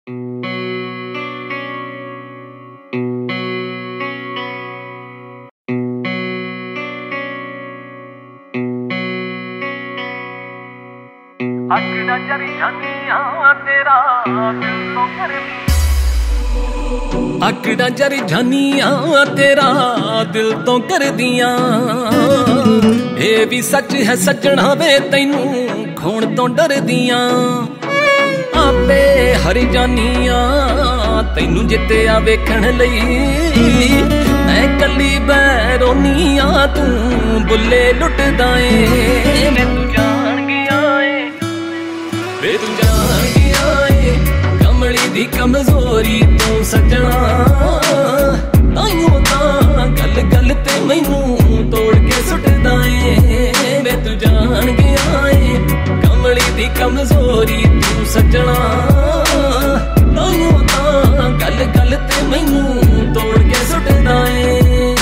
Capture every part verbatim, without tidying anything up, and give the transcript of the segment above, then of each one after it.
ਅੱਖਾਂ ਚਰੀ ਜਾਨੀਆਂ ਤੇਰਾ ਦਿਲ ਤੋਂ ਕਰਦੀਆਂ, ਅੱਖਾਂ ਚਰੀ ਜਾਨੀਆਂ ਤੇਰਾ ਦਿਲ ਤੋਂ ਕਰਦੀਆਂ। ਇਹ ਵੀ ਸੱਚ ਹੈ ਸੱਜਣਾ ਵੇ ਤੈਨੂੰ ਖੋਣ ਤੋਂ ਡਰਦੀਆਂ। ਆਪੇ ਹਰ ਜਾਨੀਆਂ ਤੈਨੂੰ ਜਿੱਤਿਆ ਵੇਖਣ ਲਈ, ਮੈਂ ਕੱਲੀ ਬੈ ਰੋਨੀਆਂ ਤੂੰ ਬੁੱਲੇ ਲੁੱਟਦਾ ਏ। ਮੈਂ ਤੂੰ ਜਾਣ ਗਿਆ ਏ ਵੇ ਤੂੰ ਜਾਣ ਗਿਆ ਏ ਕਮਲੀ ਦੀ ਕਮਜ਼ੋਰੀ ਤੂੰ ਸੱਜਣਾ। ਤਾਈਓ ਤਾਂ ਗੱਲ ਗੱਲ ਤੇ ਮੈਨੂੰ ਤੋੜ ਕੇ ਸੁੱਟਦਾ ਏ। ਵੇ ਤੂੰ ਜਾਣ ਗਿਆ ਏ ਕਮਲੀ ਦੀ ਕਮਜ਼ੋਰੀ ਤੂੰ ਸੱਜਣਾ। ਤਾਈਓ ਤਾਂ ਗੱਲ ਗੱਲ ਤੇ ਮੈਨੂੰ ਤੋੜ ਕੇ ਸੁੱਟਦਾ ਏ।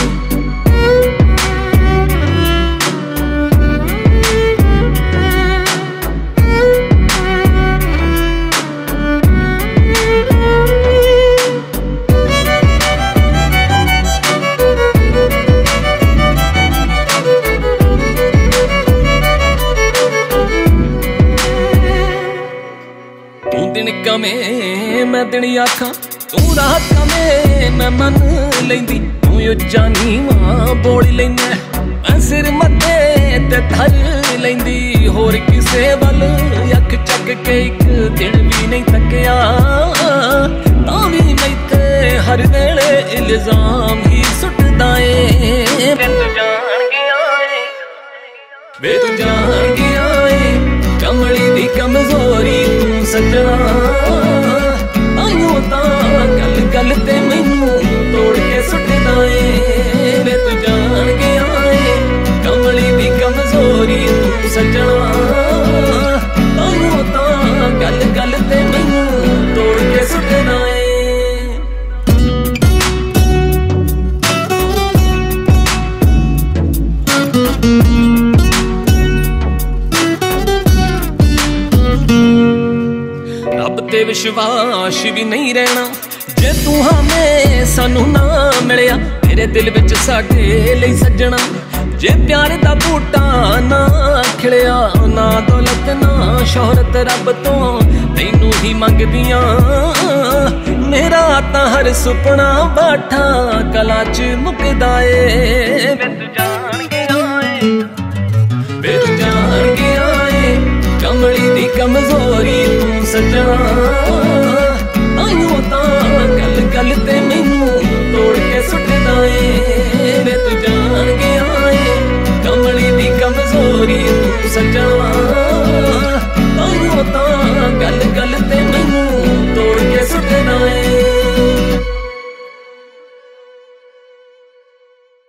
ਤੂੰ ਦਿਨ ਕਵੇਂ ਮੈਂ ਦਿਨ ਆਖਾਂ, ਤੂੰ ਰਾਤ ਕਵੇਂ ਮੈਂ ਮੰਨ ਲੈਂਦੀ। ਤੂੰ ਉੱਚਾ ਨੀਵਾਂ ਬੋਲ ਲੈਂਦਾ, ਮੈਂ ਸਿਰ ਮੱਥੇ ਤੇ ਧਰ ਲੈਂਦੀ। ਹੋਰ ਕਿਸੇ ਵੱਲ ਅੱਖ ਚੱਕ ਕੇ ਇੱਕ ਦਿਨ ਵੀ ਨਹੀਂ ਤੱਕਿਆ, ਤਾਂ ਵੀ ਮੈਥੇ ਹਰ ਵੇਲੇ ਇਲਜ਼ਾਮ ਹੀ ਸੁੱਟਦਾ ਏ। ਵੇ ਤੂੰ ਜਾਣ ਗਿਆ ਏ ਵੇ ਤੂੰ ਜਾਣ ਗਿਆ ਏ ਕਮਲੀ ਦੀ ਕਮਜ਼ੋਰੀ ਤੂੰ ਸੱਜਣਾ। ਤਾਈਓ ਤਾਂ ਗੱਲ ਗੱਲ ਤੇ ਮੈਨੂੰ ਤੋੜ ਕੇ ਸੁੱਟਦਾ ਏ। ਵੇ ਤੂੰ ਜਾਣ ਗਿਆ ਏ ਕਮਲੀ ਦੀ ਕਮਜ਼ੋਰੀ ਤੂੰ ਸੱਜਣਾ। ਤਾਈਓ ਤਾਂ ਗੱਲ ਗੱਲ ਤੇ ਮੈਨੂੰ ਤੋੜ ਕੇ ਸੁੱਟਦਾ ਏ। ਰੱਬ ਤੇ ਵਿਸ਼ਵਾਸ ਵੀ ਨਹੀਂ ਰਹਿਣਾ ਜੇ ਤੂੰ ਹਮੇ ਸਾਨੂੰ ਨਾ ਮਿਲਿਆ। ਤੇਰੇ ਦਿਲ ਵਿੱਚ ਸਾਡੇ ਲਈ ਸੱਜਣਾ ਜੇ ਪਿਆਰ ਦਾ ਬੂਟਾ ਨਾ ਖਿੜਿਆ। ਨਾ ਦੌਲਤ ਨਾ ਸ਼ੋਹਰਤ ਰੱਬ ਤੋਂ ਤੈਨੂੰ ਹੀ ਮੰਗਦੀਆਂ। ਮੇਰਾ ਤਾਂ ਹਰ ਸੁਪਨਾ ਬਾਠਾ ਕਲਾ ਚ ਮੁੱਕਦਾ ਏ। ਵੇ ਤੂੰ ਜਾਣ ਗਿਆ ਏ ਵੇ ਤੂੰ ਜਾਣ ਗਿਆ ਏ ਕਮਲੀ ਦੀ ਕਮਜ਼ੋਰੀ ਤੂੰ ਸੱਜਣਾ। ਤਾਈਓ ਤਾਂ ਗੱਲ ਗੱਲ ਤੇ ਮੈਨੂੰ ਤੋੜ ਕੇ ਸੁੱਟਦਾ ਏ। ਵੇ ਤੂੰ ਜਾਣ ਗਿਆ ਏ ਕਮਲੀ ਦੀ ਕਮਜ਼ੋਰੀ ਤੂੰ ਸੱਜਣਾ।